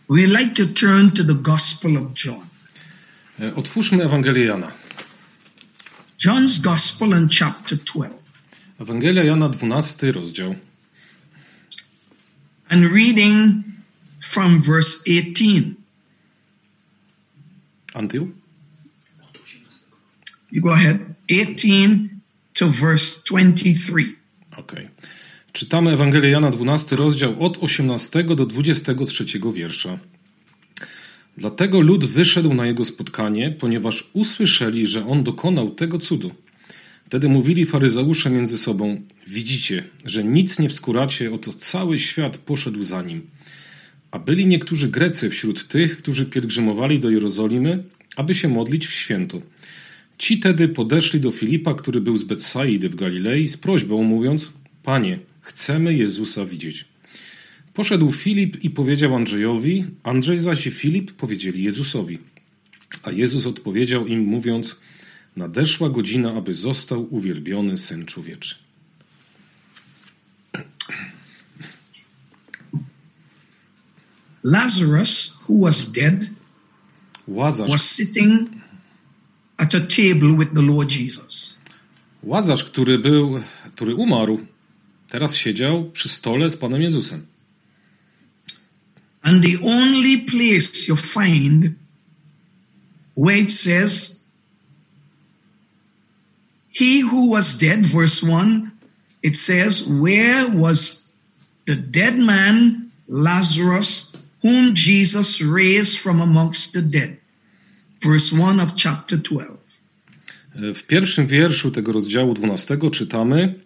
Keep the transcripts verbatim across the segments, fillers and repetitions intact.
We like to turn to the Gospel of John. Otwórzmy Ewangelię Jana. John's Gospel in chapter twelve. Ewangelia Jana, dwunasty rozdział. And reading from verse eighteen. Until? You go ahead. eighteen to verse twenty-three. Okej. Czytamy Ewangelię Jana, dwunasty rozdział od osiemnastego do dwudziestego trzeciego wiersza. Dlatego lud wyszedł na jego spotkanie, ponieważ usłyszeli, że on dokonał tego cudu. Wtedy mówili faryzeusze między sobą: widzicie, że nic nie wskóracie, oto cały świat poszedł za nim. A byli niektórzy Grecy wśród tych, którzy pielgrzymowali do Jerozolimy, aby się modlić w święto. Ci tedy podeszli do Filipa, który był z Betsaidy w Galilei, z prośbą, mówiąc: Panie, chcemy Jezusa widzieć. Poszedł Filip i powiedział Andrzejowi, Andrzej zaś i Filip powiedzieli Jezusowi. A Jezus odpowiedział im, mówiąc: nadeszła godzina, aby został uwielbiony Syn Człowieczy. Lazarus, who was dead, Łazarz, was sitting at a table with the Lord Jesus. Łazarz, który był, który umarł, teraz siedział przy stole z Panem Jezusem. And the only place you find where it says, he who was dead, verse one, it says, where was the dead man, Lazarus, whom Jesus raised from amongst the dead? Verse one of chapter twelve. W pierwszym wierszu tego rozdziału dwunastego czytamy: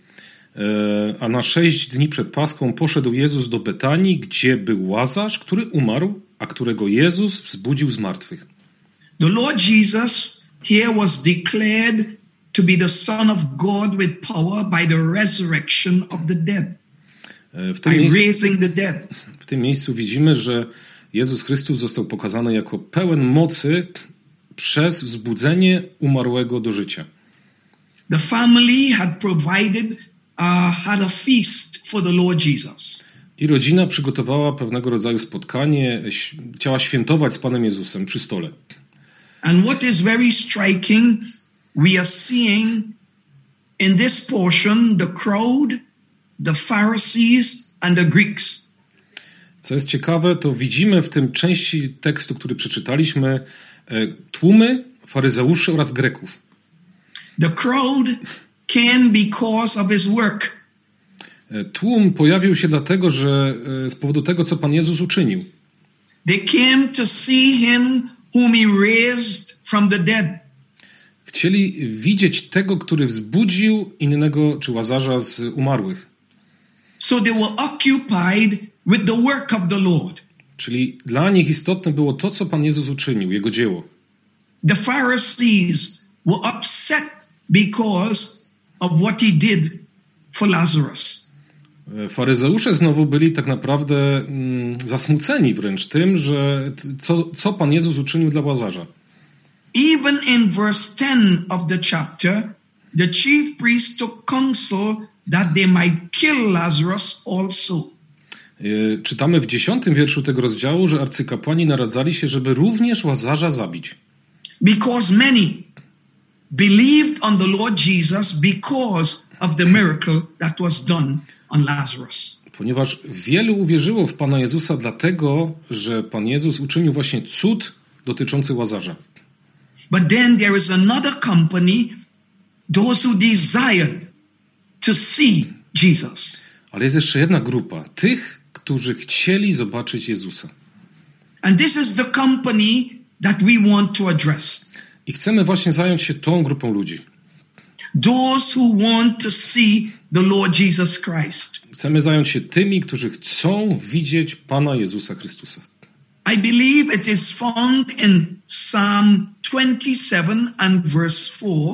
a na sześć dni przed Paschą poszedł Jezus do Betanii, gdzie był Łazarz, który umarł, a którego Jezus wzbudził z martwych. The Lord Jesus here was declared to be the Son of God with power by the resurrection of the dead. W tym, by miejscu, raising the dead. w tym miejscu widzimy, że Jezus Chrystus został pokazany jako pełen mocy przez wzbudzenie umarłego do życia. The family had provided uh, had a feast for the Lord Jesus. I rodzina przygotowała pewnego rodzaju spotkanie, chciała świętować z Panem Jezusem przy stole. And what is very striking, we are seeing in this portion the crowd, the Pharisees and the Greeks. Co jest ciekawe, to widzimy w tym części tekstu, który przeczytaliśmy, tłumy faryzeuszy oraz Greków. The crowd came because of his work. Tłum pojawił się dlatego, że z powodu tego, co Pan Jezus uczynił. They came to see him whom he raised from the dead. Chcieli widzieć tego, który wzbudził innego, czy Łazarza z umarłych. So they were occupied with the work of the Lord. Czyli dla nich istotne było to, co Pan Jezus uczynił, Jego dzieło. The Pharisees were upset because of what he did for Lazarus. Faryzeusze znowu byli tak naprawdę mm, zasmuceni wręcz tym, że co, co Pan Jezus uczynił dla Łazarza. Even in verse ten of the chapter, the chief priests took counsel that they might kill Lazarus also. Czytamy w dziesiątym wierszu tego rozdziału, że arcykapłani naradzali się, żeby również Łazarza zabić. Because many believed on the Lord Jesus because of the miracle that was done on Lazarus. Ponieważ wielu uwierzyło w Pana Jezusa dlatego, że Pan Jezus uczynił właśnie cud dotyczący Łazarza. But then there is another company, those who desired to see Jesus. Ale jest jeszcze jedna grupa, tych, którzy chcieli zobaczyć Jezusa. And this is the company that we want to address. I chcemy właśnie zająć się tą grupą ludzi. Those who want to see the Lord Jesus Christ. Chcemy zająć się tymi, którzy chcą widzieć Pana Jezusa Chrystusa. I believe it is found in Psalm twenty-seven and verse four.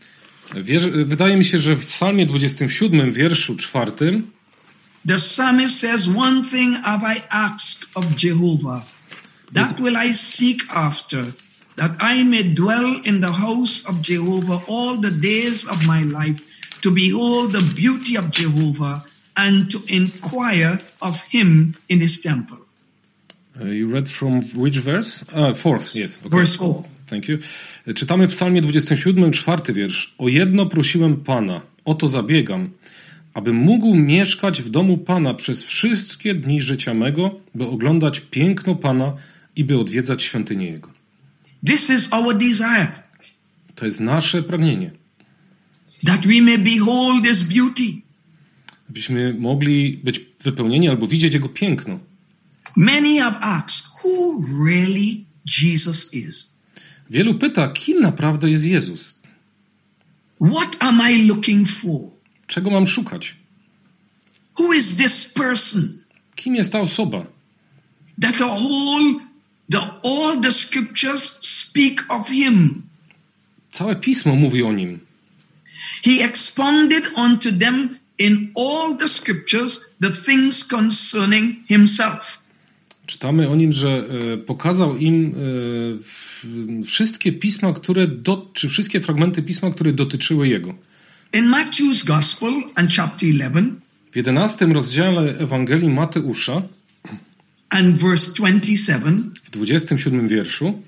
Wydaje mi się, że w Psalmie dwudziestym siódmym, wierszu czwartym, the psalmist says, one thing have I asked of Jehovah, that will I seek after, that I may dwell in the house of Jehovah all the days of my life, to behold the beauty of Jehovah and to inquire of him in his temple. You read from which verse? Uh, fourth, yes. Okay. Verse four. Thank you. Czytamy w psalmie dwudziestym siódmym, czwarty wiersz. O jedno prosiłem Pana, o to zabiegam, abym mógł mieszkać w domu Pana przez wszystkie dni życia mego, by oglądać piękno Pana i by odwiedzać świątynię Jego. This is our desire. To jest nasze pragnienie. That we may behold His beauty. Byśmy mogli być wypełnieni albo widzieć Jego piękno. Many have asked, who really Jesus is? Wielu pyta, kim naprawdę jest Jezus? What am I looking for? Czego mam szukać? Who is this person? Kim jest ta osoba? That the whole, the, all the scriptures speak of Him. Całe Pismo mówi o Nim. He expounded unto them in all the scriptures the things concerning Himself. Czytamy o Nim, że e, pokazał im e, w, wszystkie pisma, które do, czy wszystkie fragmenty Pisma, które dotyczyły Jego. In Matthew's Gospel and chapter eleven, w jedenastym rozdziale Ewangelii Mateusza and verse twenty-seven, w dwudziestym siódmym wierszu,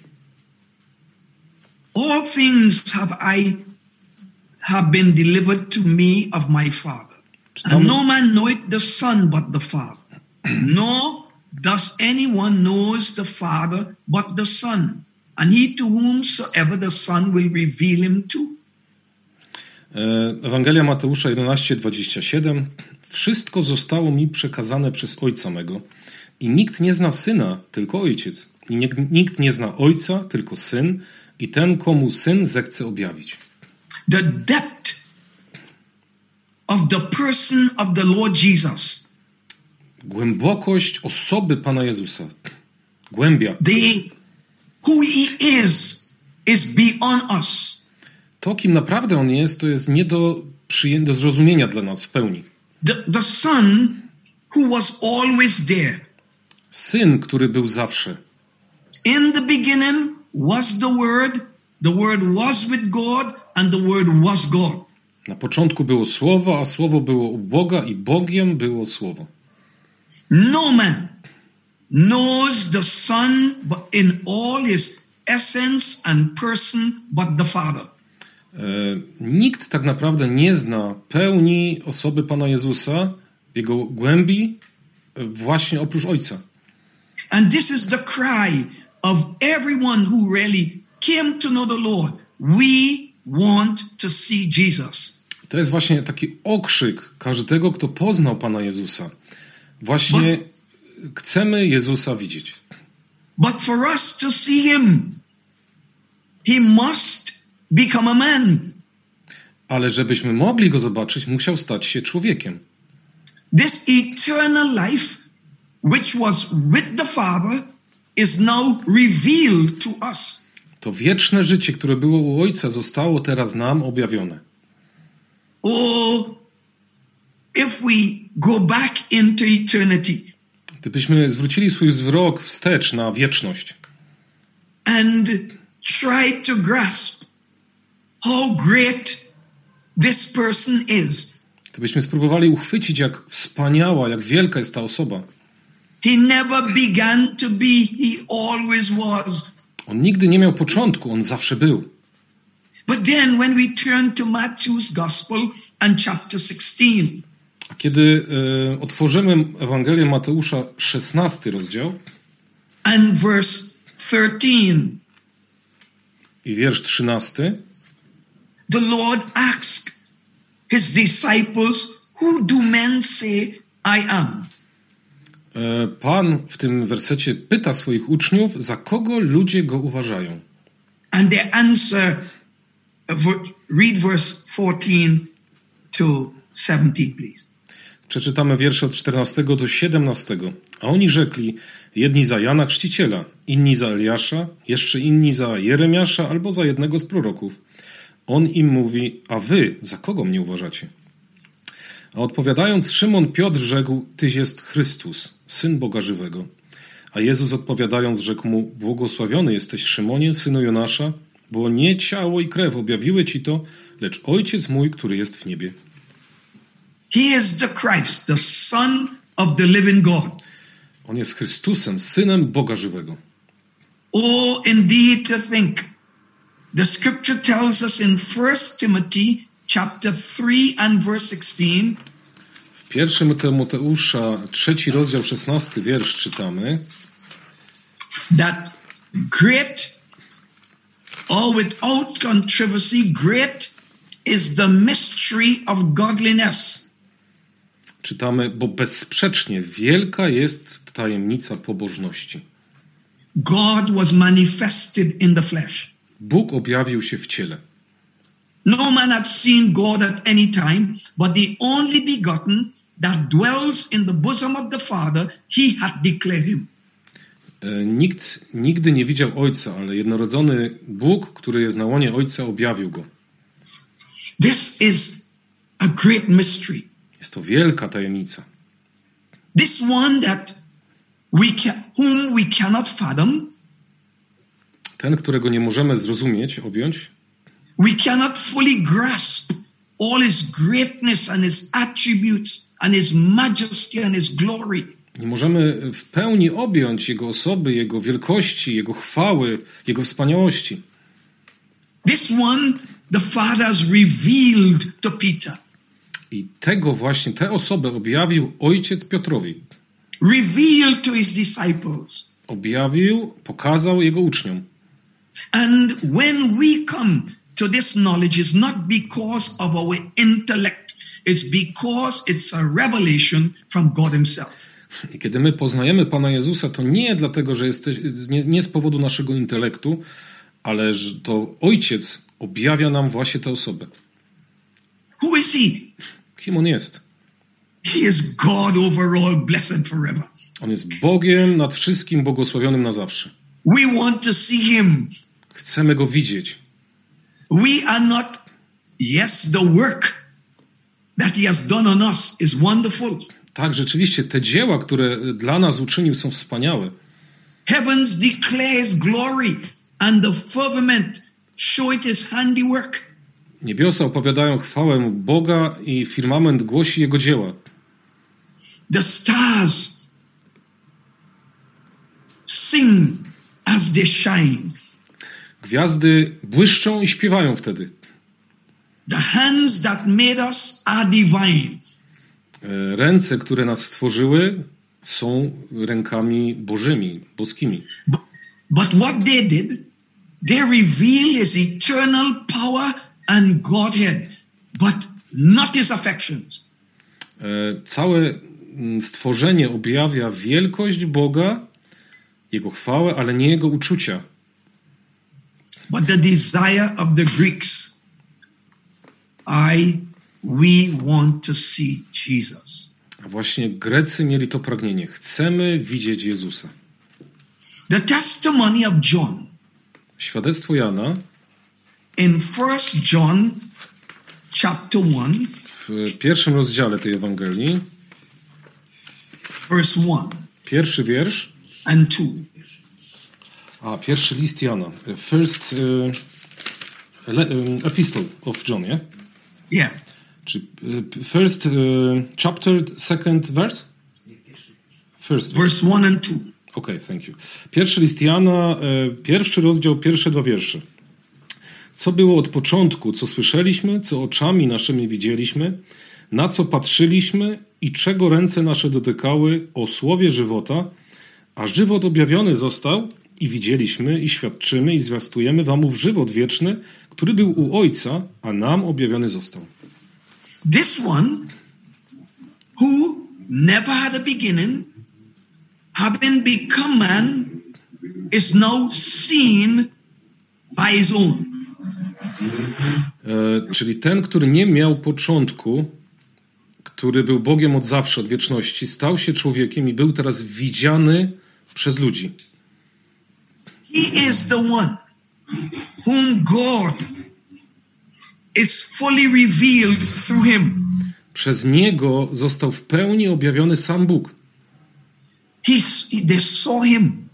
all things have I have been delivered to me of my Father. Czytamy, And no man knoweth the Son but the Father. Nor does anyone knows the Father but the Son, and he to whomsoever the Son will reveal him to. Ewangelia Mateusza jedenaście, dwadzieścia siedem. Wszystko zostało mi przekazane przez Ojca mego i nikt nie zna Syna, tylko Ojciec. I nie, nikt nie zna Ojca, tylko Syn i ten, komu Syn zechce objawić. The depth of the person of the Lord Jesus. Głębokość osoby Pana Jezusa. Głębia. The, who He is, is beyond us. To, kim naprawdę On jest, to jest nie do, przyję- do zrozumienia dla nas w pełni. The, the Son who was always there. Syn, który był zawsze. In the beginning was the Word, the Word was with God, and the Word was God. Na początku było Słowo, a Słowo było u Boga i Bogiem było Słowo. No man knows the Son but in all His essence and person but the Father. E, nikt tak naprawdę nie zna pełni osoby Pana Jezusa, w Jego głębi, e, właśnie oprócz Ojca. And this is the cry of everyone who really came to know the Lord. We want to see Jesus. To jest właśnie taki okrzyk każdego, kto poznał Pana Jezusa. Właśnie But, chcemy Jezusa widzieć. but for us to see Him, He must become a man. Ale żebyśmy mogli Go zobaczyć, musiał stać się człowiekiem. This eternal life, which was with the Father, is now revealed to us. To wieczne życie, które było u Ojca, zostało teraz nam objawione. Oh, if we go back into eternity Gdybyśmy zwrócili swój wzrok wstecz na wieczność and try to grasp how great this person is. gdybyśmy spróbowali uchwycić, jak wspaniała, jak wielka jest ta osoba. He never began to be, He always was. On nigdy nie miał początku, on zawsze był. But then when we turn to Matthew's Gospel and chapter sixteen, A kiedy e, otworzymy Ewangelię Mateusza, szesnasty rozdział and verse thirteen, i wiersz trzynasty, the Lord asked His disciples, who do men say I am? e, Pan w tym wersecie pyta swoich uczniów, za kogo ludzie Go uważają. And they answer, read verse fourteen to seventeen, please. Przeczytamy wiersze od czternastego do siedemnastego. A oni rzekli, jedni za Jana Chrzciciela, inni za Eliasza, jeszcze inni za Jeremiasza albo za jednego z proroków. On im mówi, a wy za kogo mnie uważacie? A odpowiadając, Szymon Piotr rzekł, tyś jest Chrystus, Syn Boga żywego. A Jezus odpowiadając rzekł mu, błogosławiony jesteś Szymonie, synu Jonasza, bo nie ciało i krew objawiły ci to, lecz Ojciec mój, który jest w niebie. He is the Christ, the Son of the living God. On jest Chrystusem, Synem Boga żywego. Oh, indeed to think. The scripture tells us in First Timothy chapter three and verse sixteen. W pierwszym Tymoteusza, trzeci rozdział, szesnasty wiersz czytamy, that great, or without controversy, great is the mystery of godliness. Czytamy, bo bezsprzecznie wielka jest tajemnica pobożności. God was manifested in the flesh. Bóg objawił się w ciele. No man had seen God at any time, but the only begotten that dwells in the bosom of the Father, he hath declared him. Nikt nigdy nie widział Ojca, ale jednorodzony Bóg, który jest na łonie Ojca, objawił go. This is a great mystery. Jest to wielka tajemnica. This one that we can, whom we cannot fathom. Ten, którego nie możemy zrozumieć, objąć. We cannot fully grasp all his greatness and his attributes and his majesty and his glory. Nie możemy w pełni objąć Jego osoby, Jego wielkości, Jego chwały, Jego wspaniałości. This one the Father has revealed to Peter. I tego właśnie, tę osobę objawił Ojciec Piotrowi. Revealed to his disciples. Objawił, pokazał Jego uczniom. And when we come to this knowledge, it's not because of our intellect. It's because it's a revelation from God himself. I kiedy my poznajemy Pana Jezusa, to nie dlatego, że jesteś, nie, nie z powodu naszego intelektu, ale że to Ojciec objawia nam właśnie tę osobę. Who is he? Kim On jest? He is God over all, blessed forever. On jest Bogiem nad wszystkim, błogosławionym na zawsze. We want to see him. Chcemy Go widzieć. We are not, yes, the work that he has done on us is wonderful. Tak, rzeczywiście, te dzieła, które dla nas uczynił, są wspaniałe. Heavens declare his glory and the firmament show it his handiwork. Niebiosa opowiadają chwałę Boga i firmament głosi Jego dzieła. The stars sing as they shine. Gwiazdy błyszczą i śpiewają wtedy. The hands that made us are divine. Ręce, które nas stworzyły, są rękami bożymi, boskimi. But, but what they did, they reveal his eternal power and Godhead, but not his affections. Całe stworzenie objawia wielkość Boga, Jego chwałę, ale nie Jego uczucia. But the desire of the Greeks, I, we want to see Jesus. A właśnie Grecy mieli to pragnienie. Chcemy widzieć Jezusa. The testimony of John. Świadectwo Jana In First John chapter one, w pierwszym rozdziale tej Ewangelii, verse one pierwszy wiersz, and two. a pierwszy list Jana, first uh, le, um, epistle of John, yeah? Yeah. Czy uh, first uh, chapter, second verse? First verse one and two. Okay, thank you. Pierwszy list Jana, pierwszy rozdział, pierwsze dwa wiersze. Co było od początku, co słyszeliśmy, co oczami naszymi widzieliśmy, na co patrzyliśmy i czego ręce nasze dotykały o słowie żywota, a żywot objawiony został i widzieliśmy i świadczymy i zwiastujemy wam ów żywot wieczny, który był u Ojca, a nam objawiony został. This one, who never had a beginning, having become man, is now seen by his own. E, czyli ten, który nie miał początku, który był Bogiem od zawsze, od wieczności, stał się człowiekiem i był teraz widziany przez ludzi. He is the one whom God is fully revealed through him. Przez niego został w pełni objawiony sam Bóg. He, they saw him.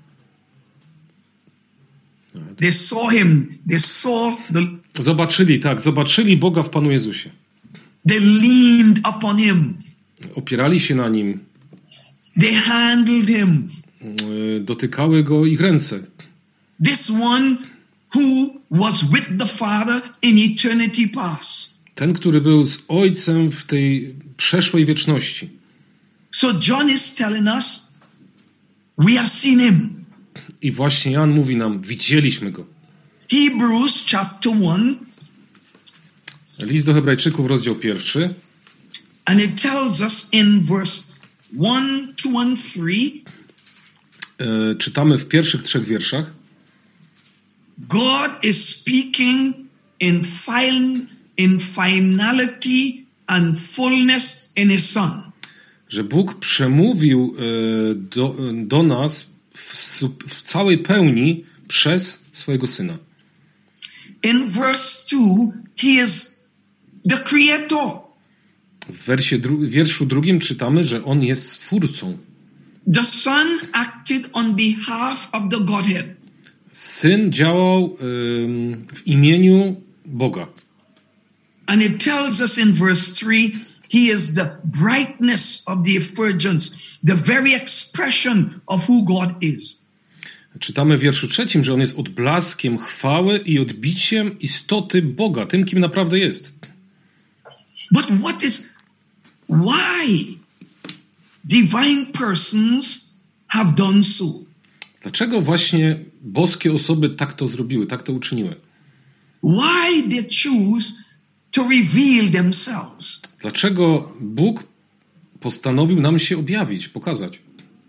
They saw him. They saw the. Zobaczyli, tak, zobaczyli Boga w Panu Jezusie. They leaned upon him. Opierali się na nim. They handled him. Dotykały go ich ręce. This one who was with the Father in eternity past. Ten, który był z Ojcem w tej przeszłej wieczności. So John is telling us, we have seen him. I właśnie Jan mówi nam, widzieliśmy go. Hebrews chapter one. List do Hebrajczyków, rozdział pierwszy. And it tells us in verse one, two and three. E, czytamy w pierwszych trzech wierszach. God is speaking in fin, in finality and fullness in his Son. Że Bóg przemówił e, do, do nas w, w całej pełni przez swojego Syna. In verse two, he is the creator. W wersie dru- wierszu drugim czytamy, że On jest Stwórcą. The Son acted on behalf of the Godhead. Syn działał um, w imieniu Boga. And it tells us in verse three, he is the brightness of the effulgence, the very expression of who God is. Czytamy w wierszu trzecim, że On jest odblaskiem chwały i odbiciem istoty Boga, tym, kim naprawdę jest. But what is, why divine persons have done so? Dlaczego właśnie boskie osoby tak to zrobiły, tak to uczyniły? Why they choose to reveal themselves? Dlaczego Bóg postanowił nam się objawić, pokazać?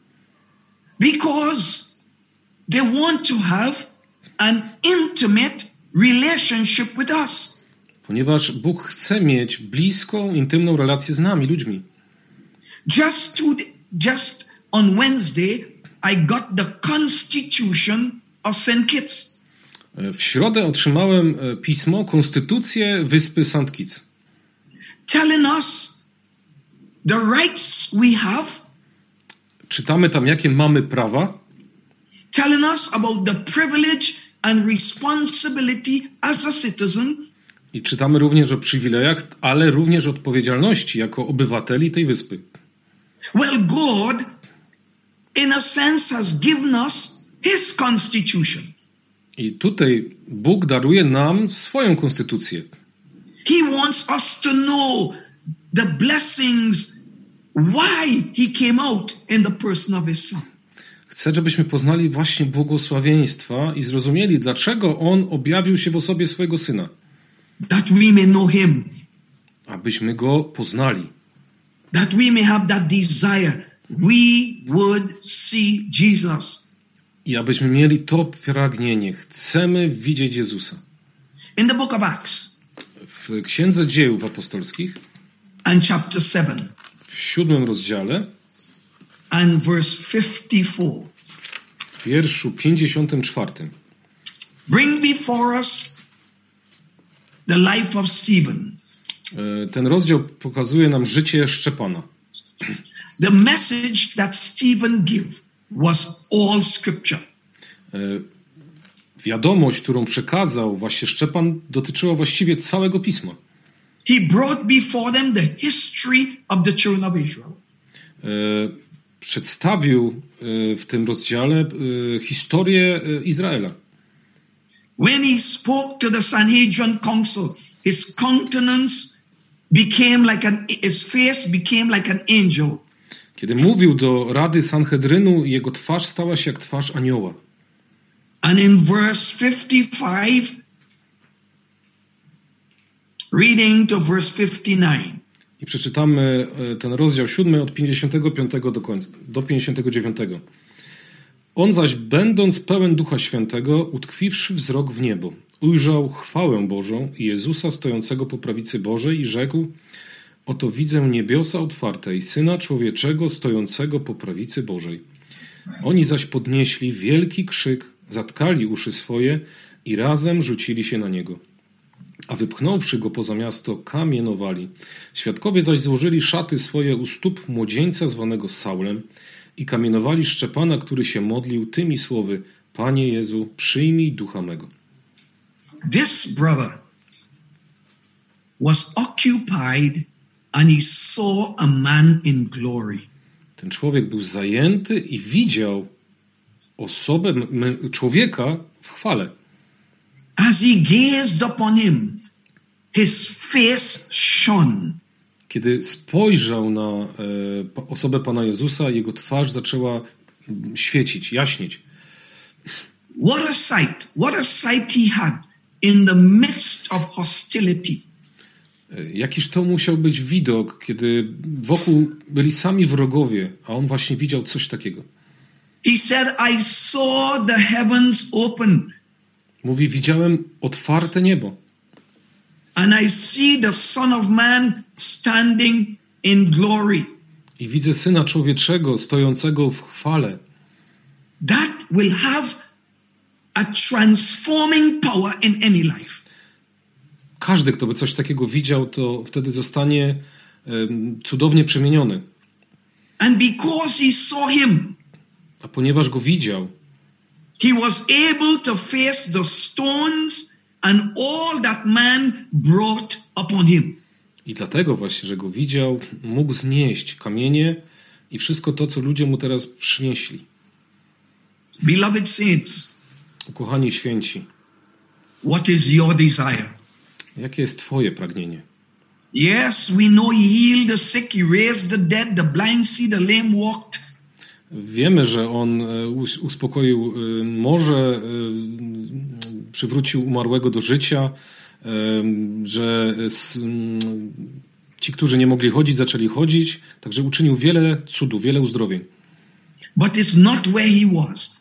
Because they want to have an intimate relationship with us. Ponieważ Bóg chce mieć bliską, intymną relację z nami, ludźmi. Just to, just on Wednesday, I got the Constitution of Saint Kitts. W środę otrzymałem pismo, konstytucję wyspy Saint Kitts. Telling us the rights we have. Czytamy tam, jakie mamy prawa. Telling us about the privilege and responsibility as a citizen. I czytamy również o przywilejach, ale również o odpowiedzialności jako obywateli tej wyspy. Well, God, in a sense, has given us his constitution. I tutaj Bóg daruje nam swoją konstytucję. He wants us to know the blessings, why he came out in the person of his Son. Chce, żebyśmy poznali właśnie błogosławieństwa i zrozumieli, dlaczego On objawił się w osobie swojego Syna. That we may know him. Abyśmy Go poznali. That we may have that desire. We would see Jesus. I abyśmy mieli to pragnienie. Chcemy widzieć Jezusa. In the book of Acts. W Księdze Dziejów Apostolskich. And chapter seven. W siódmym rozdziale. And verse fifty-four. W wierszu pięćdziesiątym czwartym. Bring before us the life of Stephen. Ten rozdział pokazuje nam życie Szczepana. The message that Stephen gave was all scripture. Wiadomość, którą przekazał właśnie Szczepan, dotyczyła właściwie całego Pisma. He brought before them the history of the children of Israel. Przedstawił w tym rozdziale historię Izraela. When he spoke to the Sanhedrin council, his countenance became like an, his face became like an angel. Kiedy mówił do Rady Sanhedrynu, jego twarz stała się jak twarz anioła. And in verse fifty-five, reading to verse fifty-nine. I przeczytamy ten rozdział siódmy od pięćdziesiątego piątego do końca, do pięćdziesiątego dziewiątego. On zaś, będąc pełen Ducha Świętego, utkwiwszy wzrok w niebo, ujrzał chwałę Bożą i Jezusa stojącego po prawicy Bożej i rzekł: oto widzę niebiosa otwarte i Syna Człowieczego stojącego po prawicy Bożej. Oni zaś podnieśli wielki krzyk, zatkali uszy swoje i razem rzucili się na Niego. A wypchnąwszy Go poza miasto, kamienowali. Świadkowie zaś złożyli szaty swoje u stóp młodzieńca zwanego Saulem i kamienowali Szczepana, który się modlił tymi słowy: Panie Jezu, przyjmij ducha mego. This brother was occupied and he saw a man in glory. Ten człowiek był zajęty i widział osobę, m- człowieka w chwale. As he gazed upon him, his face shone. Kiedy spojrzał na e, osobę Pana Jezusa, jego twarz zaczęła świecić, jaśnieć. What a sight, what a sight he had in the midst of hostility. Jakiż to musiał być widok, kiedy wokół byli sami wrogowie, a on właśnie widział coś takiego. He said, I saw the heavens open. Mówi, widziałem otwarte niebo. And I see the Son of Man standing in glory. I widzę Syna Człowieczego stojącego w chwale. That will have a transforming power in any life. Każdy, kto by coś takiego widział, to wtedy zostanie um, cudownie przemieniony. And because he saw him, a ponieważ go widział, he was able to face the stones and all that man brought upon him. I dlatego właśnie, że go widział, mógł znieść kamienie i wszystko to, co ludzie mu teraz przynieśli. Beloved saints, Ukochani święci, what is your desire? jakie jest twoje pragnienie? Yes, we know he healed the sick, he raised the dead, the blind see, the lame walked. Wiemy, że on uspokoił morze, przywrócił umarłego do życia, że ci, którzy nie mogli chodzić, zaczęli chodzić, także uczynił wiele cudów, wiele uzdrowień. But it's not where he was.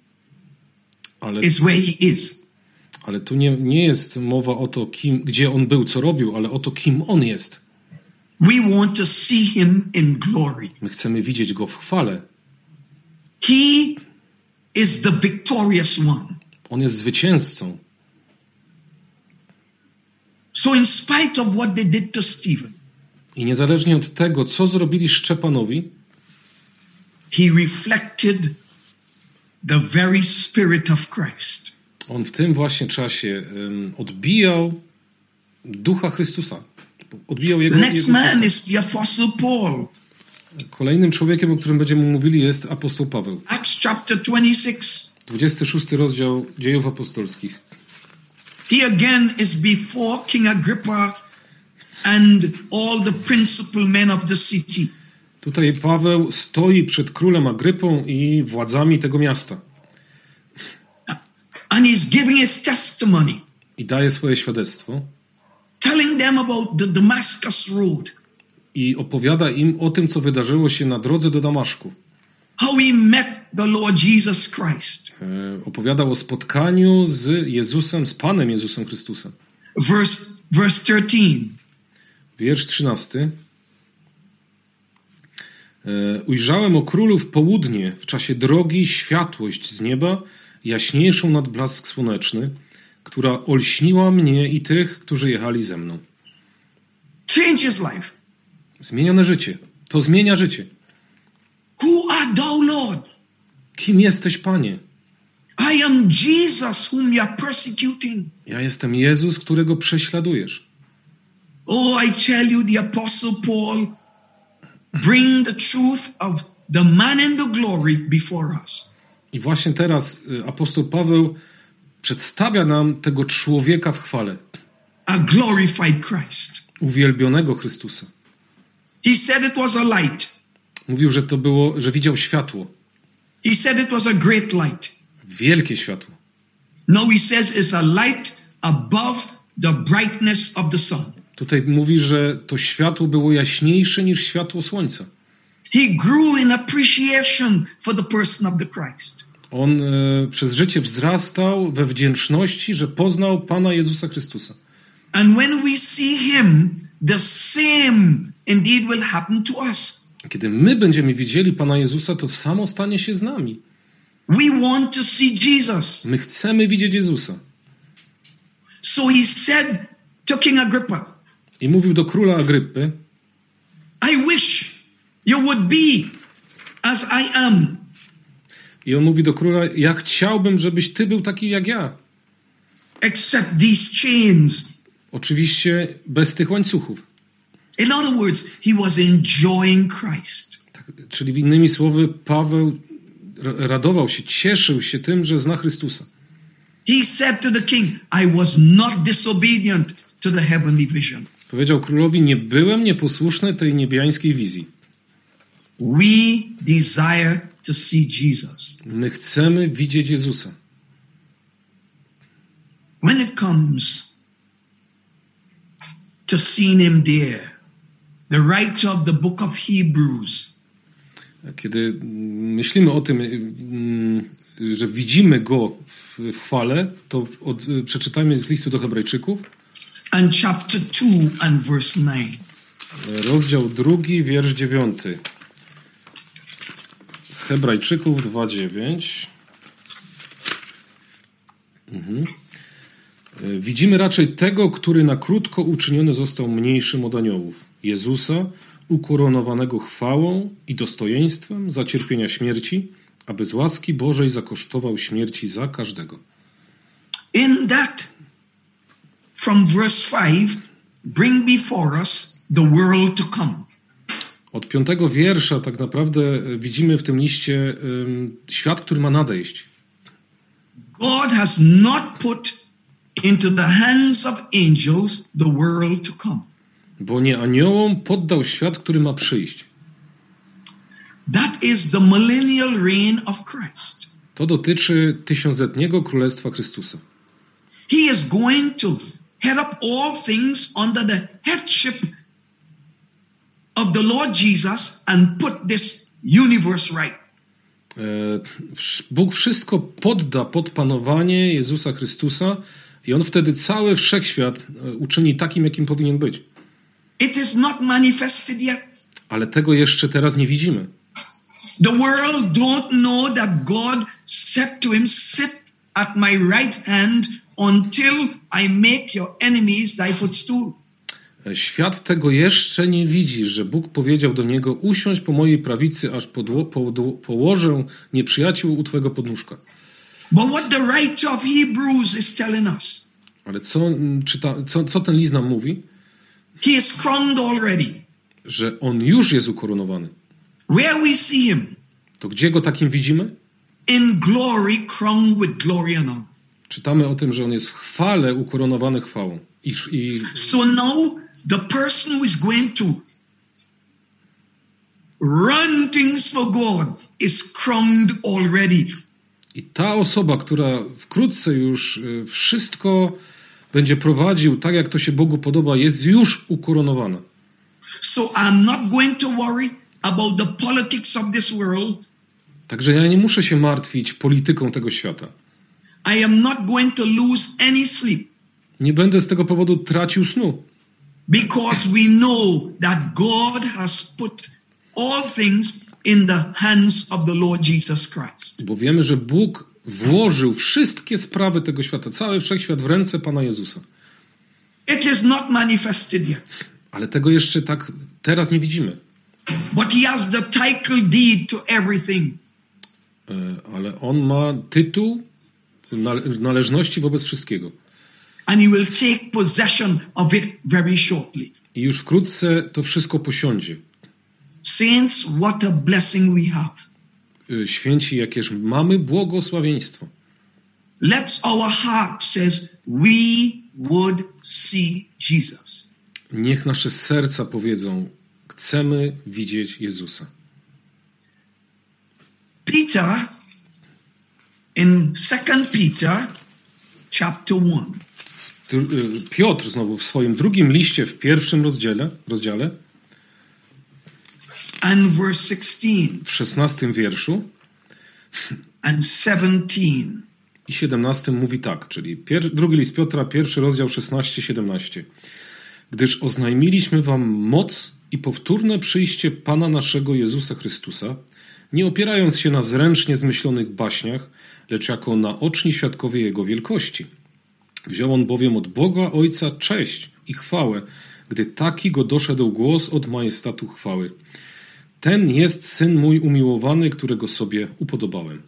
Ale, It's where he is. ale tu nie, nie jest mowa o to, kim, gdzie on był, co robił, ale o to, kim on jest. We want to see him in glory. My chcemy widzieć go w chwale. He is the victorious one. On jest zwycięzcą. So in spite of what they did to Stephen, I niezależnie od tego, co zrobili Szczepanowi, he reflected the very spirit of Christ. on w tym właśnie czasie um, odbijał ducha Chrystusa. Odbijał jego, The next jego man postać. is the Apostle Paul. Kolejnym człowiekiem, o którym będziemy mówili, jest apostoł Paweł. Acts chapter twenty-six. dwudziesty szósty rozdział Dziejów Apostolskich. He again is before King Agrippa and all the principal men of the city. Tutaj Paweł stoi przed królem Agrypą i władzami tego miasta. And he's giving his testimony, I daje swoje świadectwo. telling them about the Damascus road. I opowiada im o tym, co wydarzyło się na drodze do Damaszku. How he met the Lord Jesus Christ. E, opowiadał o spotkaniu z Jezusem, z Panem Jezusem Chrystusem. Verse, verse thirteen. Wiersz trzynasty. E, ujrzałem o królu w południe, w czasie drogi światłość z nieba, jaśniejszą nad blask słoneczny, która olśniła mnie i tych, którzy jechali ze mną. Change his life. Zmienione życie. To zmienia życie. Who art thou, Lord? Kim jesteś, Panie? I am Jesus whom you are persecuting. Ja jestem Jezus, którego prześladujesz. Oh, I tell you, the Apostle Paul bring the truth of the man in the glory before us. I właśnie teraz apostoł Paweł przedstawia nam tego człowieka w chwale. A glorified Christ. Uwielbionego Chrystusa. He said it was a light. Mówił, że to było, że widział światło. He said it was a great light. Wielkie światło. Now he says it's a light above the brightness of the sun. Tutaj mówi, że to światło było jaśniejsze niż światło słońca. He grew in appreciation for the person of the Christ. On e, przez życie wzrastał we wdzięczności, że poznał Pana Jezusa Chrystusa. And when we see him, the same indeed will happen to us. Kiedy my będziemy widzieli Pana Jezusa, to samo stanie się z nami. We want to see Jesus. My chcemy widzieć Jezusa. So he said to King Agrippa, I mówił do króla Agrypy: I wish you would be as I am. I on mówi do króla: ja chciałbym, żebyś ty był taki jak ja. Except these chains. Oczywiście bez tych łańcuchów. In other words, he was enjoying Christ. Czyli innymi słowy, Paweł radował się, cieszył się tym, że zna Chrystusa. He said to the king, I was not disobedient to the heavenly vision. Powiedział królowi, nie byłem nieposłuszny tej niebiańskiej wizji. We desire to see Jesus. My chcemy widzieć Jezusa. When it comes to seeing him there, the writer of the book of Hebrews, kiedy myślimy o tym, że widzimy go w chwale, to od, przeczytajmy z listu do Hebrajczyków. And chapter two and verse nine. Rozdział drugi, wiersz dziewiąty. Hebrajczyków dwa dziewięć. Mhm. Widzimy raczej tego, który na krótko uczyniony został mniejszym od aniołów. Jezusa, ukoronowanego chwałą i dostojeństwem za cierpienia śmierci, aby z łaski Bożej zakosztował śmierci za każdego. In that, from verse five, bring before us the world to come. Od piątego wiersza tak naprawdę widzimy w tym liście um, świat, który ma nadejść. God has not put into the hands of angels the world to come. Bo nie aniołom poddał świat, który ma przyjść. That is the millennial reign of Christ. To dotyczy tysiącletniego królestwa Chrystusa. He is going to head up all things under the headship of the Lord Jesus and put this universe right. Bóg wszystko podda pod panowanie Jezusa Chrystusa i on wtedy cały wszechświat uczyni takim, jakim powinien być. It is not manifested yet. Ale tego jeszcze teraz nie widzimy. The world don't know that God said to him, sit at my right hand until I make your enemies thy footstool. Świat tego jeszcze nie widzi, że Bóg powiedział do niego, usiądź po mojej prawicy, aż podło, po, położę nieprzyjaciół u twojego podnóżka. But what the writer of Hebrews is telling us? Ale co, czyta, co, co ten list nam mówi? He is crowned already. Że on już jest ukoronowany. Where we see him? To gdzie go takim widzimy? In glory, crowned with glory and honor. Czytamy o tym, że on jest w chwale ukoronowany chwałą. I, i... So now the person who is going to run things for God is crowned already. I ta osoba, która wkrótce już wszystko będzie prowadził tak, jak to się Bogu podoba, jest już ukoronowana. So I'm not going to worry about the politics of this world. Także ja nie muszę się martwić polityką tego świata. I am not going to lose any sleep. Nie będę z tego powodu tracił snu. Because we know that God has put all things in the hands of the Lord Jesus Christ. Bo wiemy, że Bóg włożył wszystkie sprawy tego świata, cały wszechświat w ręce Pana Jezusa. It is not manifested yet. Ale tego jeszcze tak teraz nie widzimy. But he has the title deed to everything. Ale on ma tytuł należności wobec wszystkiego. And he will take possession of it very shortly. I już wkrótce to wszystko posiądzie. Saints, what a blessing we have. Święci, jakież mamy błogosławieństwo. Let our heart says we would see Jesus. Niech nasze serca powiedzą, chcemy widzieć Jezusa. Peter in Second Peter chapter one. Piotr znowu w swoim drugim liście w pierwszym rozdziale, rozdziale and verse sixteen. W szesnastym wierszu and seventeen. I siedemnastym mówi tak, czyli pier, drugi list Piotra, pierwszy rozdział szesnaście siedemnaście. Gdyż oznajmiliśmy wam moc i powtórne przyjście Pana naszego Jezusa Chrystusa, nie opierając się na zręcznie zmyślonych baśniach, lecz jako naoczni świadkowie Jego wielkości. Wziął on bowiem od Boga Ojca cześć i chwałę, gdy taki go doszedł głos od majestatu chwały. Ten jest Syn mój umiłowany, którego sobie upodobałem.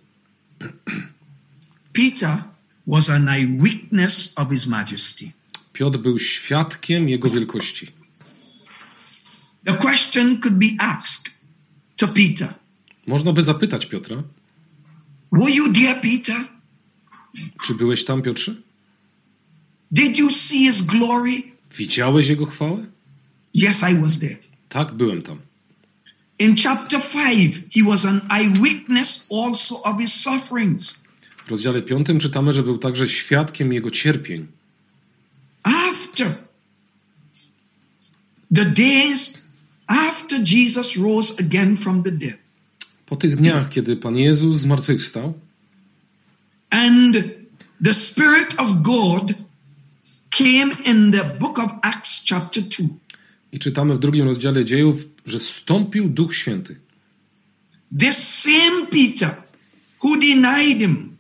Peter was an eyewitness of his majesty. Piotr był świadkiem Jego wielkości. The question could be asked. to Peter, Można by zapytać Piotra, were you there, Peter? czy byłeś tam, Piotrze? Did you see his glory? Widziałeś jego chwałę? Yes, I was there. Tak, byłem tam. In chapter five, he was an eyewitness also of his sufferings. W rozdziale piątym czytamy, że był także świadkiem jego cierpień. After the days after Jesus rose again from the dead. Po tych dniach, kiedy Pan Jezus zmartwychwstał And the Spirit of God came in the book of Acts chapter two. i czytamy w drugim rozdziale dziejów, że zstąpił Duch Święty. This same Peter who denied him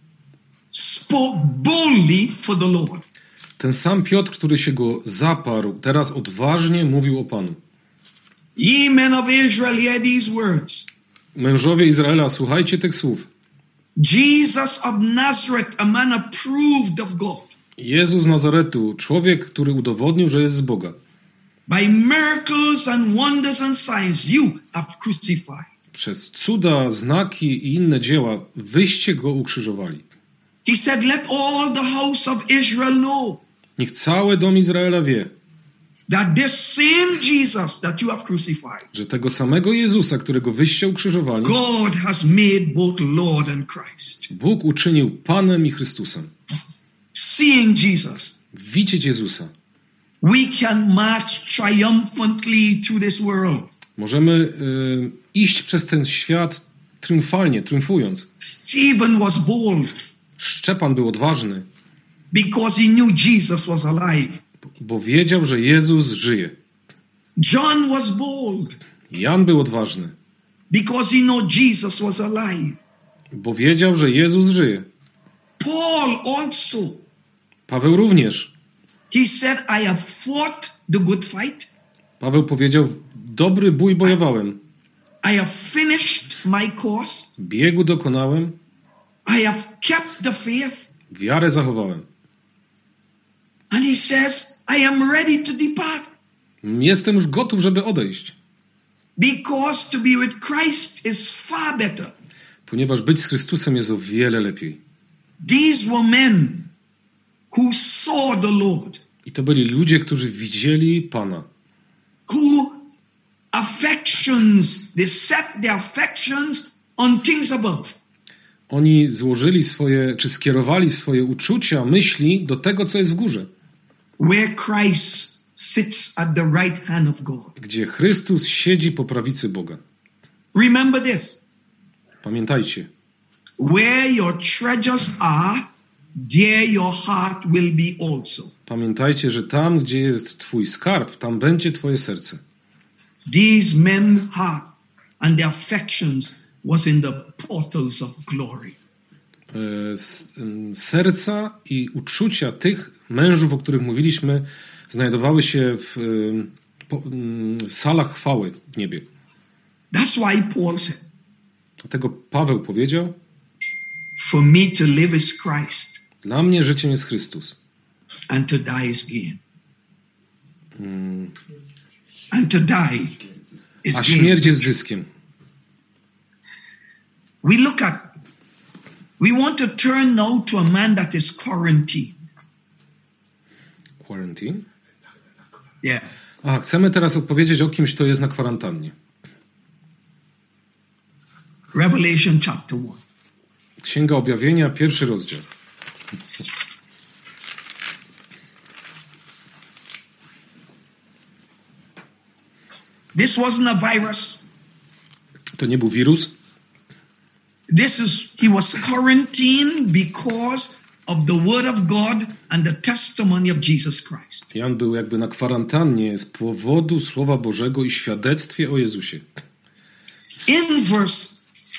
spoke boldly for the Lord. Ten sam Piotr, który się go zaparł, teraz odważnie mówił o Panu. Ye men of Israel, hear these words. Mężowie Izraela, słuchajcie tych słów. Jesus of Nazareth, a man approved of God. Jezus z Nazaretu, człowiek, który udowodnił, że jest z Boga. By miracles and wonders and signs you have crucified. Przez cuda, znaki i inne dzieła wyście go ukrzyżowali. He said, let all the house of Israel know Niech cały dom Izraela wie, that this same Jesus that you have crucified, że tego samego Jezusa, którego wyście ukrzyżowali, God has made both Lord and Christ. Bóg uczynił Panem i Chrystusem. Seeing Jesus, Widzieć Jezusa. we can march triumphantly through this world. Możemy y, iść przez ten świat triumfalnie, triumfując. Stephen was bold Szczepan był odważny, because he knew Jesus was alive. bo wiedział, że Jezus żyje. John was bold Jan był odważny, because he knew Jesus was alive. bo wiedział, że Jezus żyje. Paul also, Paweł również. he said, I have fought the good fight. Paweł powiedział, dobry bój bojowałem. I have finished my course. Biegu dokonałem, I have kept the faith. wiarę zachowałem. And he says, I am ready to depart. Jestem już gotów, żeby odejść. Because to be with Christ is far better. Ponieważ być z Chrystusem jest o wiele lepiej. These were men who saw the Lord, I to byli ludzie, którzy widzieli Pana. who affections, they set their affections on things above. Oni złożyli swoje, czy skierowali swoje uczucia, myśli do tego, co jest w górze. Where Christ sits at the right hand of God. Gdzie Chrystus siedzi po prawicy Boga. Remember this. Pamiętajcie, Where your treasures are, there your heart will be also. pamiętajcie, że tam, gdzie jest Twój skarb, tam będzie Twoje serce. These men's heart and their affections was in the portals of glory. E, s- em, Serca i uczucia tych mężów, o których mówiliśmy, znajdowały się w, em, po, em, w salach chwały w niebie. That's why Paul said, Dlatego Paweł powiedział, for me to live is Christ dla mnie życiem jest Chrystus, and to die is gain. Mm. And to die is a gain. śmierć jest zyskiem. We look at, we want to turn now to a man that is quarantined. Quarantine? Yeah. A, chcemy teraz opowiedzieć o kimś, kto jest na kwarantannie. Revelation chapter one. Księga Objawienia, pierwszy rozdział. This wasn't a virus. To nie był wirus. This is, he was quarantined because of the word of God and the testimony of Jesus Christ. Jan był jakby na kwarantannie z powodu Słowa Bożego i świadectwie o Jezusie. In verse,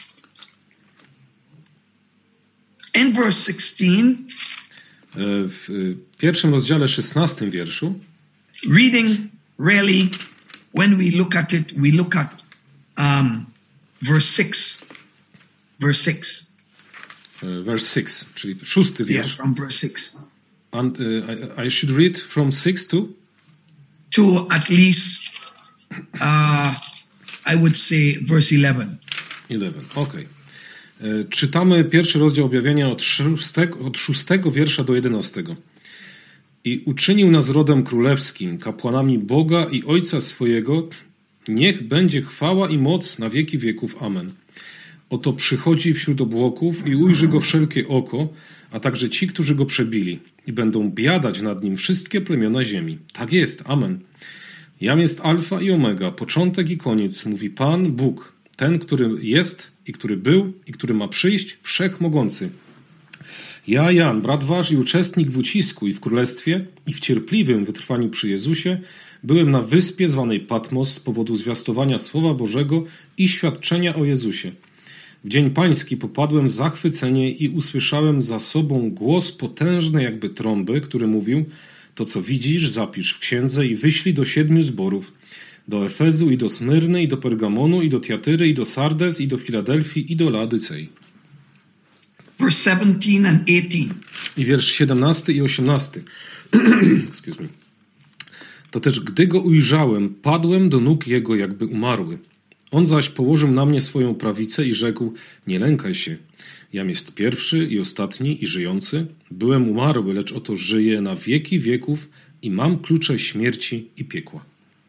in verse sixteen, E, W e, pierwszym rozdziale, szesnastym wierszu, reading really, when we look at it, we look at um, verse six. Verse six. e, verse six, czyli szósty Yeah, wiersz. from verse six. And, e, I, I should read from six to? To at least uh, I would say verse eleven. Eleven, okej. Okay. Czytamy pierwszy rozdział objawienia od szóstego, od szóstego wiersza do jedenastego. I uczynił nas rodem królewskim, kapłanami Boga i Ojca swojego. Niech będzie chwała i moc na wieki wieków. Amen. Oto przychodzi wśród obłoków i ujrzy go wszelkie oko, a także ci, którzy go przebili. I będą biadać nad nim wszystkie plemiona ziemi. Tak jest. Amen. Jam jest alfa i omega, początek i koniec, mówi Pan Bóg, ten, który jest i który był i który ma przyjść, wszechmogący. Ja, Jan, brat wasz i uczestnik w ucisku i w królestwie i w cierpliwym wytrwaniu przy Jezusie, byłem na wyspie zwanej Patmos z powodu zwiastowania Słowa Bożego i świadczenia o Jezusie. W dzień pański popadłem w zachwycenie i usłyszałem za sobą głos potężny jakby trąby, który mówił: to, co widzisz, zapisz w księdze i wyślij do siedmiu zborów, do Efezu i do Smyrny i do Pergamonu i do Tiatyry i do Sardes i do Filadelfii i do Laodycei. Verse seventeen and eighteen. I wiersz siedemnasty i osiemnasty. Excuse me. To też, gdy go ujrzałem, padłem do nóg jego, jakby umarły. On zaś położył na mnie swoją prawicę i rzekł: nie lękaj się. Jam jest pierwszy i ostatni i żyjący. Byłem umarły, lecz oto żyję na wieki wieków i mam klucze śmierci i piekła.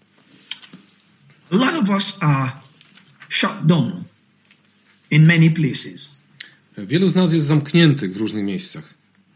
A lot of us are shut down in many places. Wielu z nas jest zamkniętych w różnych miejscach.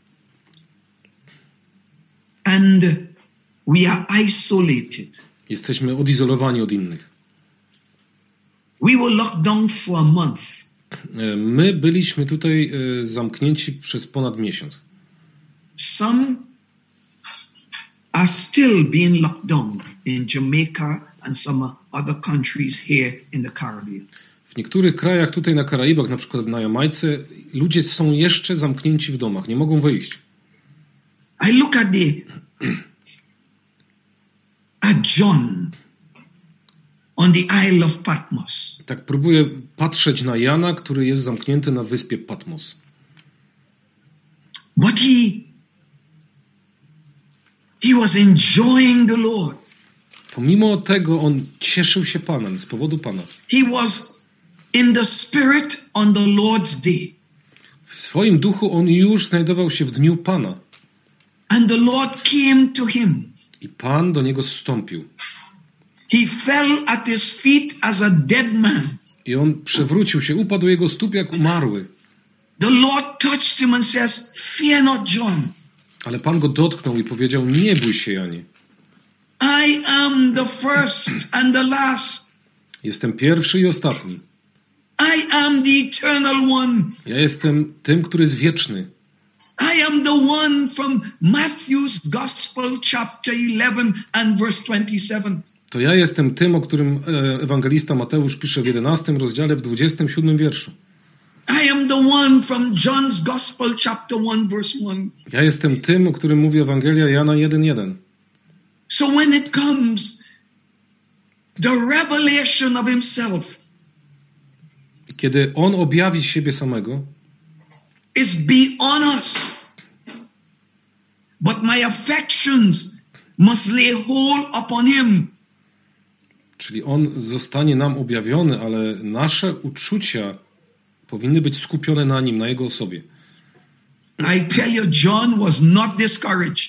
And we are isolated. Jesteśmy odizolowani od innych. We were locked down for a month. My byliśmy tutaj zamknięci przez ponad miesiąc. Some are still being locked down in Jamaica and some other countries here in the Caribbean. W niektórych krajach tutaj na Karaibach, na przykład na Jamajce, ludzie są jeszcze zamknięci w domach, nie mogą wyjść. I look at the at John on the Isle of Patmos. Tak próbuję patrzeć na Jana, który jest zamknięty na wyspie Patmos. But he he was enjoying the Lord. Pomimo tego on cieszył się Panem, z powodu Pana. He was in the spirit on the Lord's day. W swoim duchu on już znajdował się w dniu Pana. And the Lord came to him. I Pan do niego zstąpił. He fell at his feet as a dead man. I on przewrócił się, upadł u jego stóp jak umarły. The Lord touched him and says, "Fear not, John." Ale Pan go dotknął i powiedział: nie bój się, Janie. I am the first and the last. Jestem pierwszy i ostatni. I am the eternal one. Ja jestem tym, który jest wieczny. I am the one from Matthew's Gospel chapter eleven and verse twenty-seven. To ja jestem tym, o którym ewangelista Mateusz pisze w jedenastym rozdziale w dwudziestym siódmym wierszu. I am the one from John's Gospel chapter one verse one. Ja jestem tym, o którym mówi Ewangelia Jana jeden jeden. So when it comes the revelation of himself, kiedy on objawi siebie samego, is beyond us. But my affections must lay hold upon him. czyli on zostanie nam objawiony, ale nasze uczucia powinny być skupione na nim, na jego osobie. I tell you, John was not discouraged.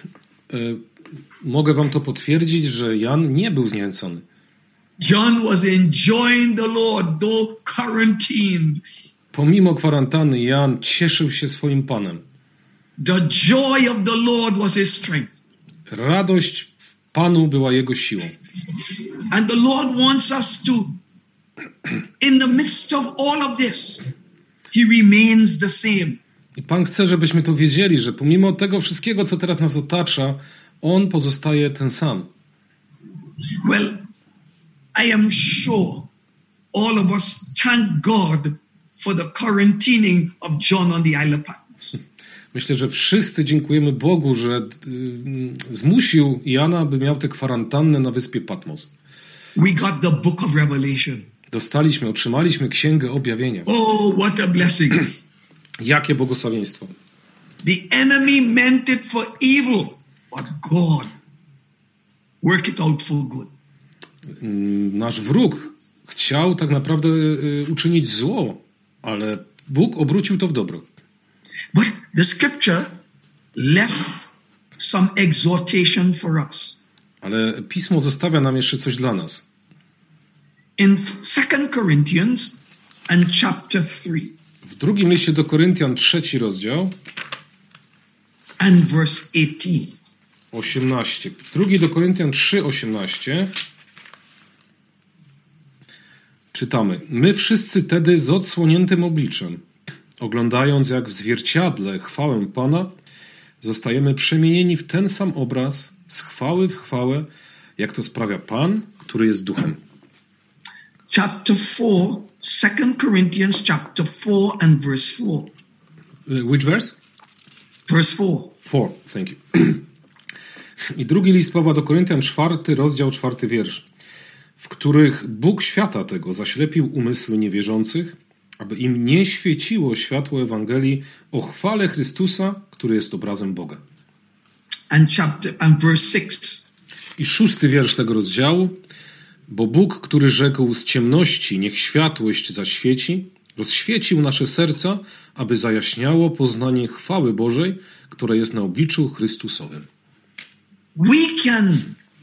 Mogę wam to potwierdzić, że Jan nie był zniechęcony. John was enjoying the Lord, though quarantined. Pomimo kwarantanny, Jan cieszył się swoim Panem. The joy of the Lord was his strength. Radość w Panu była jego siłą. And the Lord wants us to, in the midst of all of this, he remains the same. I Pan chce, żebyśmy to wiedzieli, że pomimo tego wszystkiego, co teraz nas otacza, On pozostaje ten sam. Well, I am sure all of us thank God for the quarantining of John on the Isle of Patmos. Myślę, że wszyscy dziękujemy Bogu, że y, zmusił Jana, by miał tę kwarantannę na wyspie Patmos. We got the book of Revelation. Dostaliśmy, otrzymaliśmy Księgę Objawienia. Oh, what a blessing. Jakie błogosławieństwo. The enemy meant it for evil, but God worked it out for good. Nasz wróg chciał tak naprawdę uczynić zło, ale Bóg obrócił to w dobro. But the scripture left some exhortation for us. Ale Pismo zostawia nam jeszcze coś dla nas. In Second Corinthians and chapter three. W drugim liście do Koryntian, trzeci rozdział. And verse eighteen. osiemnaście. Drugi do Koryntian trzy, osiemnaście. Czytamy. My wszyscy tedy z odsłoniętym obliczem, oglądając jak w zwierciadle chwałę Pana, zostajemy przemienieni w ten sam obraz, z chwały w chwałę, jak to sprawia Pan, który jest duchem. Chapter four, Second Corinthians chapter four and verse four. Which verse? Verse four. Four, thank you. I drugi list Pawła do Koryntian, czwarty rozdział, czwarty wiersz, w których Bóg świata tego zaślepił umysły niewierzących, aby im nie świeciło światło Ewangelii o chwale Chrystusa, który jest obrazem Boga. And chapter and verse six. I szósty wiersz tego rozdziału, bo Bóg, który rzekł z ciemności, niech światłość zaświeci, rozświecił nasze serca, aby zajaśniało poznanie chwały Bożej, która jest na obliczu Chrystusowym. We can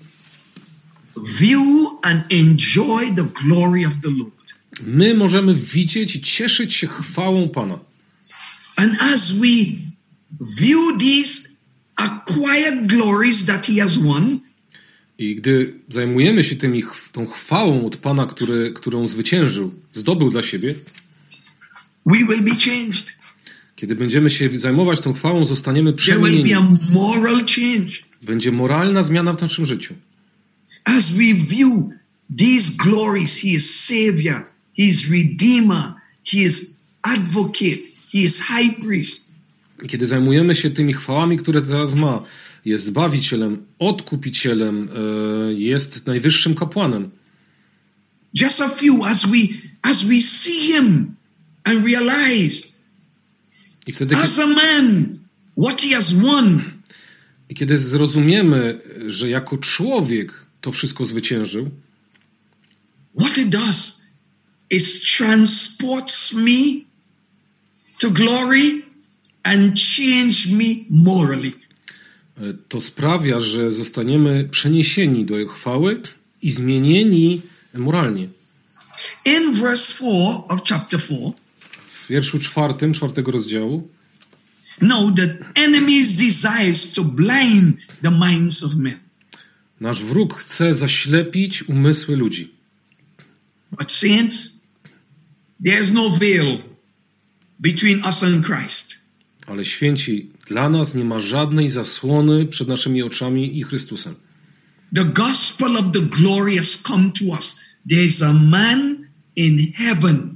view and enjoy the glory of the Lord. My możemy widzieć i cieszyć się chwałą Pana. And as we view these acquired glories that he has won, i gdy zajmujemy się tymi, tą chwałą od Pana, który, którą zwyciężył, zdobył dla siebie, we will be changed. Kiedy będziemy się zajmować tą chwałą, zostaniemy There will przemienieni. be a moral change. Będzie moralna zmiana w naszym życiu. As we view these glories, he is Savior, he is Redeemer, he is Advocate, he is High Priest. I kiedy zajmujemy się tymi chwałami, które teraz ma, jest Zbawicielem, Odkupicielem, jest najwyższym kapłanem. Just a few, as we, as we see him and realize, I wtedy, as a man, what he has won. I kiedy zrozumiemy, że jako człowiek to wszystko zwyciężył, what it does is transports me to glory and change me morally. To sprawia, że zostaniemy przeniesieni do Jego chwały i zmienieni moralnie. In verse four of chapter four, w wierszu czwartym, czwartego rozdziału, no, the enemy's desires to blind the minds of men. Nasz wróg chce zaślepić umysły ludzi. But saints, there is no veil between us and Christ. Ale święci, dla nas nie ma żadnej zasłony przed naszymi oczami i Chrystusem. The gospel of the glory has come to us. There is a man in heaven.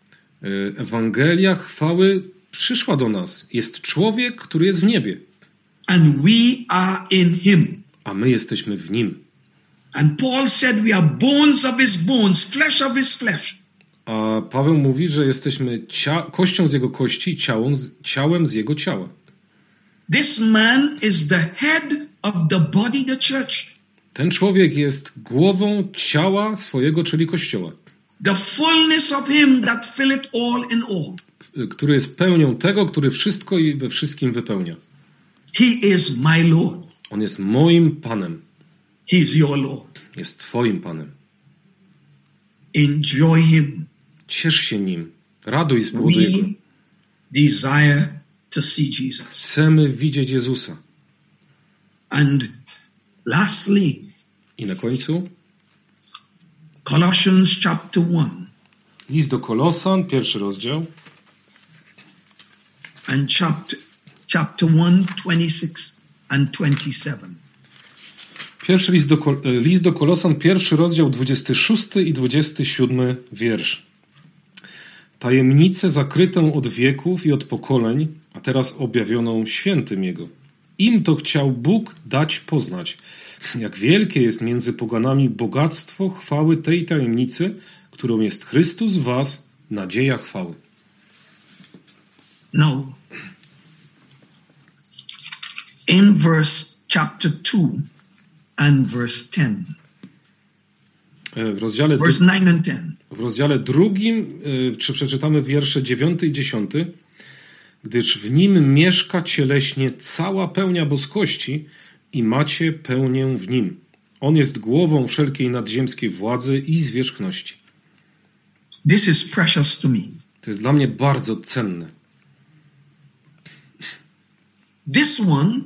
Ewangelia chwały przyszła do nas. Jest człowiek, który jest w niebie. And we are in him. A my jesteśmy w nim. And Paul said we are bones of his bones, flesh of his flesh. A Paweł mówi, że jesteśmy cia- kością z jego kości i ciałem z, ciałem z jego ciała. This man is the head of the body, the church. Ten człowiek jest głową ciała swojego, czyli Kościoła. The fullness of him that filleth all in all. Który jest pełnią tego, który wszystko i we wszystkim wypełnia. He is my Lord. On jest moim Panem. He is your Lord. Jest twoim Panem. Enjoy him. Ciesz się nim. Raduj z powodu Jego. We desire to see Jesus. Chcemy widzieć Jezusa. And lastly, i na końcu Colossians chapter one. List do Kolosan, pierwszy rozdział. And chapter chapter one, twenty-six and twenty-seven. Pierwszy list do, list do Kolosan, pierwszy rozdział, dwudziesty szósty i dwudziesty siódmy wiersz. Tajemnicę zakrytą od wieków i od pokoleń, a teraz objawioną świętym Jego. Im to chciał Bóg dać poznać, jak wielkie jest między poganami bogactwo chwały tej tajemnicy, którą jest Chrystus w was, nadzieja chwały. Now, in verse chapter two and verse ten. W rozdziale, verse nine and ten. w rozdziale drugim, czy przeczytamy wiersze dziewiąty i dziesiąty, gdyż w nim mieszka cieleśnie cała pełnia boskości i macie pełnię w nim. On jest głową wszelkiej nadziemskiej władzy i zwierzchności. This is precious to me. To jest dla mnie bardzo cenne. This one,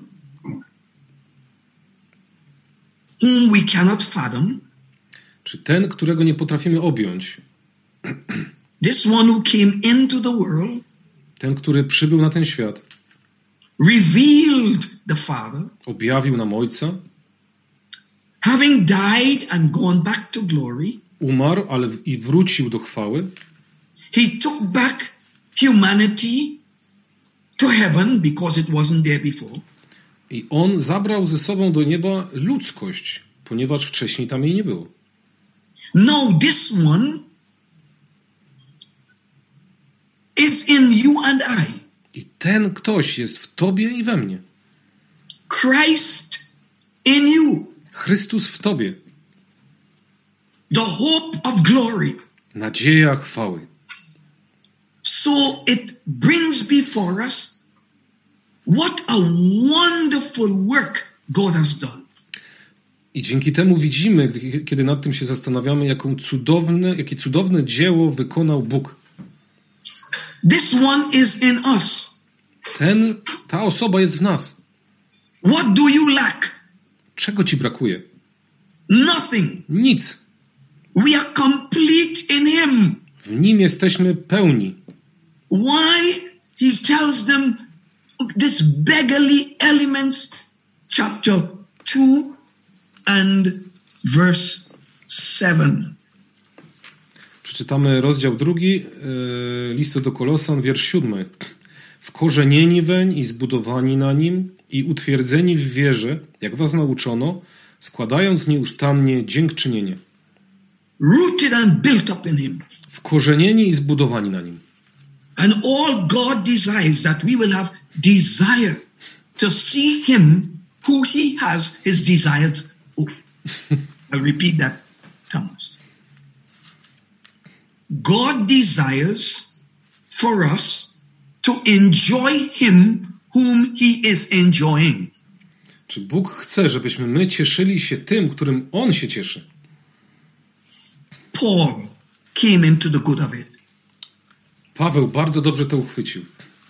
whom we cannot fathom, Czy ten, którego nie potrafimy objąć, this one who came into the world, ten, który przybył na ten świat, revealed the Father, objawił nam Ojca, having died and gone back to glory, umarł, ale i wrócił do chwały. he took back humanity to heaven because it wasn't there before. I on zabrał ze sobą do nieba ludzkość, ponieważ wcześniej tam jej nie było. No, this one is in you and I. I ten ktoś jest w tobie i we mnie. Christ in you, Chrystus w tobie. the hope of glory. Nadzieja chwały. So it brings before us what a wonderful work God has done. I dzięki temu widzimy, kiedy nad tym się zastanawiamy, jaką cudowne, jakie cudowne dzieło wykonał Bóg. This one is in us. Ten, ta osoba jest w nas. What do you lack? Czego ci brakuje? Nothing. Nic. We are complete in him. W nim jesteśmy pełni. Why? He tells them this beggarly elements, chapter two and verse seven. Przeczytamy rozdział drugi yy, listu do Kolosan, wiersz siódmy. Wkorzenieni weń i zbudowani na nim i utwierdzeni w wierze, jak was nauczono, składając nieustannie dziękczynienie. Rooted and built up in him. Wkorzenieni i zbudowani na nim. And all God desires that we will have desire to see him who he has his desires. Oh, I'll repeat that, Thomas. God desires for us to enjoy him whom he is enjoying. Czy Bóg chce, żebyśmy my cieszyli się tym, którym On się cieszy? Paul came into the good of it. Paweł bardzo dobrze to uchwycił.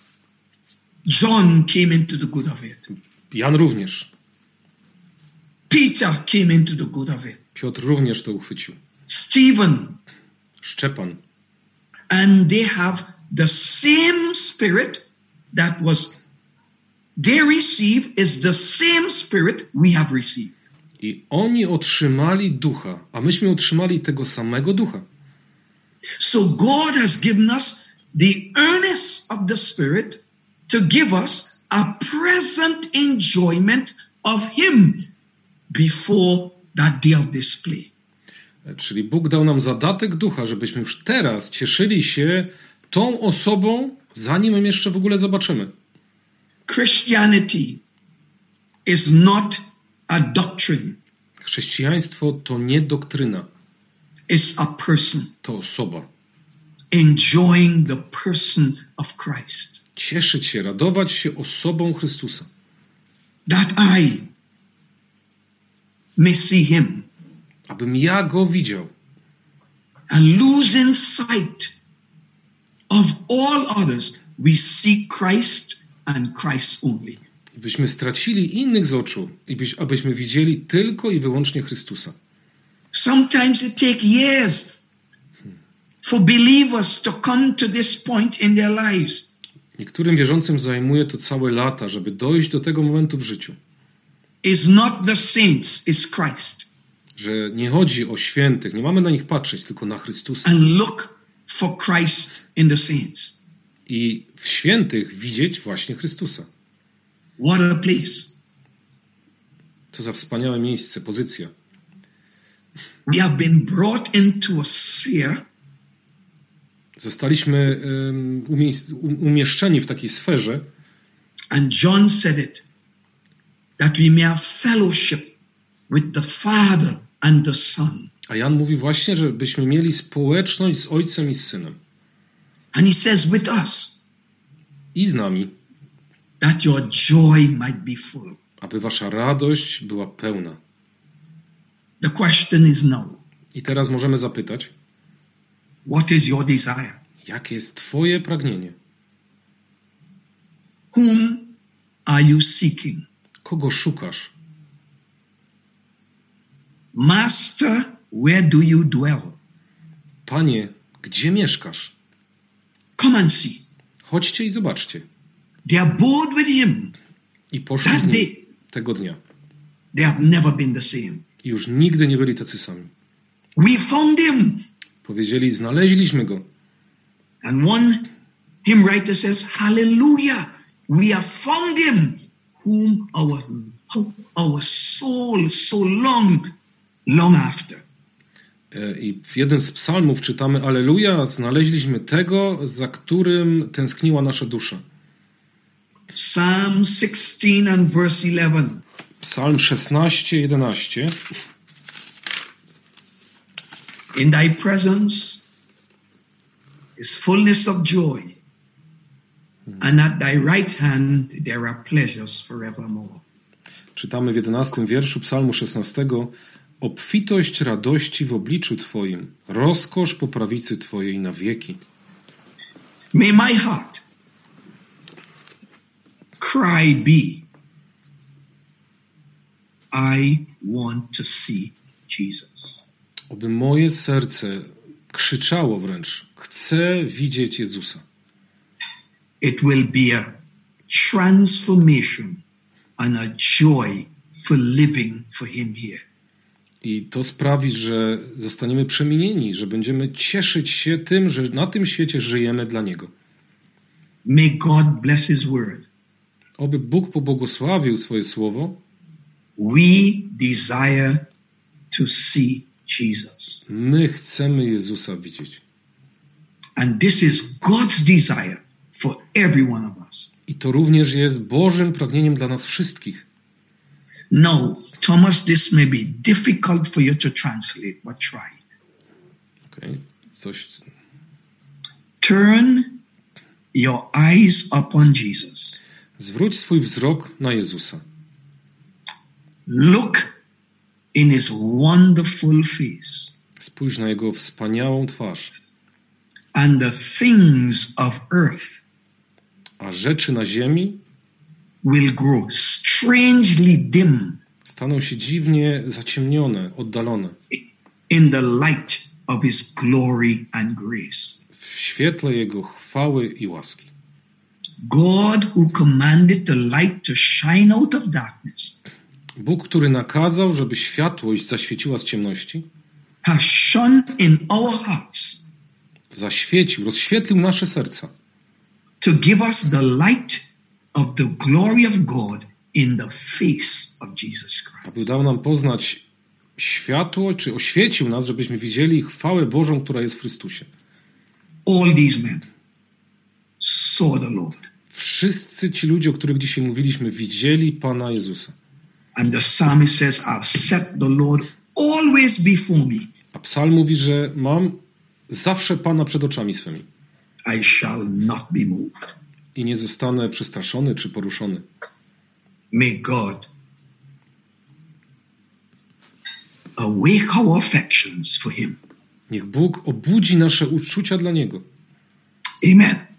John came into the good of it. Jan również. Peter came into the good of it. Piotr również to uchwycił. Stephen. Szczepan. And they have the same spirit that was they receive is the same spirit we have received. I oni otrzymali ducha, a myśmy otrzymali tego samego ducha. So God has given us the earnest of the Spirit to give us a present enjoyment of him before that day of display. Czyli Bóg dał nam zadatek ducha, żebyśmy już teraz cieszyli się tą osobą, zanim my jeszcze w ogóle zobaczymy. Christianity is not a doctrine. Chrześcijaństwo to nie doktryna. It's a person. To osoba. Enjoying the person of Christ. Cieszyć się, radować się osobą Chrystusa. That I may see him. Abym ja go widział. And losing sight of all others, we seek Christ and Christ only. I byśmy stracili innych z oczu, i byś, abyśmy widzieli tylko i wyłącznie Chrystusa. Sometimes it takes years for believers to come to this point in their lives. Niektórym wierzącym zajmuje to całe lata, żeby dojść do tego momentu w życiu. It's not the saints, it's Christ. Że nie chodzi o świętych, nie mamy na nich patrzeć, tylko na Chrystusa. And look for Christ in the saints. I w świętych widzieć właśnie Chrystusa. What a place. To za wspaniałe miejsce, pozycja. We have been brought into a sphere. Zostaliśmy um, umie- umieszczeni w takiej sferze. And John said it. That we may have fellowship with the Father and the Son. A Jan mówi właśnie, żebyśmy mieli społeczność z Ojcem i z Synem. And he says with us, I z nami, that your joy might be full. aby wasza radość była pełna. The question is now, I teraz możemy zapytać, what is your desire? jakie jest twoje pragnienie? Whom are you seeking? Kogo szukasz? Master, where do you dwell? Panie, gdzie mieszkasz? Come and see. Chodźcie i zobaczcie. They are bored with him. I poszli z That nim day, tego dnia. they have never been the same. I już nigdy nie byli tacy sami. We found him. Powiedzieli, znaleźliśmy go. And one hymn writer says, hallelujah, we have found him, whom our, our soul so long, long after. I w jednym z psalmów czytamy, Alleluja, znaleźliśmy tego, za którym tęskniła nasza dusza. Psalm sixteen and verse eleven. Psalm szesnaście, jedenaście. In thy presence is fullness of joy, and at thy right hand there are pleasures forevermore. Czytamy w jedenastym wierszu Psalmu szesnastego. Obfitość radości w obliczu Twoim, rozkosz po prawicy Twojej na wieki. May my heart cry be, I want to see Jesus. Oby moje serce krzyczało wręcz, chcę widzieć Jezusa. It will be a transformation and a joy for living for him here. I to sprawi, że zostaniemy przemienieni, że będziemy cieszyć się tym, że na tym świecie żyjemy dla Niego. May God bless his word. Oby Bóg pobłogosławił swoje słowo. We desire to see Jesus. My chcemy Jezusa widzieć. And this is God's desire for every one of us. I to również jest Bożym pragnieniem dla nas wszystkich. Now, Thomas, this may be difficult for you to translate, but try. Okay. Coś. Turn your eyes upon Jesus. Zwróć swój wzrok na Jezusa. Look in his wonderful face. Spójrz na Jego wspaniałą twarz. And the things of earth A rzeczy na ziemi will grow strangely dim staną się dziwnie zaciemnione, oddalone. in the light of his glory and grace. W świetle Jego chwały i łaski. God who commanded the light to shine out of darkness Bóg, który nakazał, żeby światłość zaświeciła z ciemności, has shone in our hearts zaświecił, rozświetlił nasze serca, to give us the light of the glory of God in the face of Jesus Christ. aby dał nam poznać światło, czy oświecił nas, żebyśmy widzieli chwałę Bożą, która jest w Chrystusie. All these men saw the Lord. Wszyscy ci ludzie, o których dzisiaj mówiliśmy, widzieli Pana Jezusa. And the psalmist says, I've set the Lord always before me. A psalm mówi, że mam zawsze Pana przed oczami swymi. I shall not be moved. I nie zostanę przestraszony czy poruszony. May God awake our affections for him. Niech Bóg obudzi nasze uczucia dla Niego. Amen.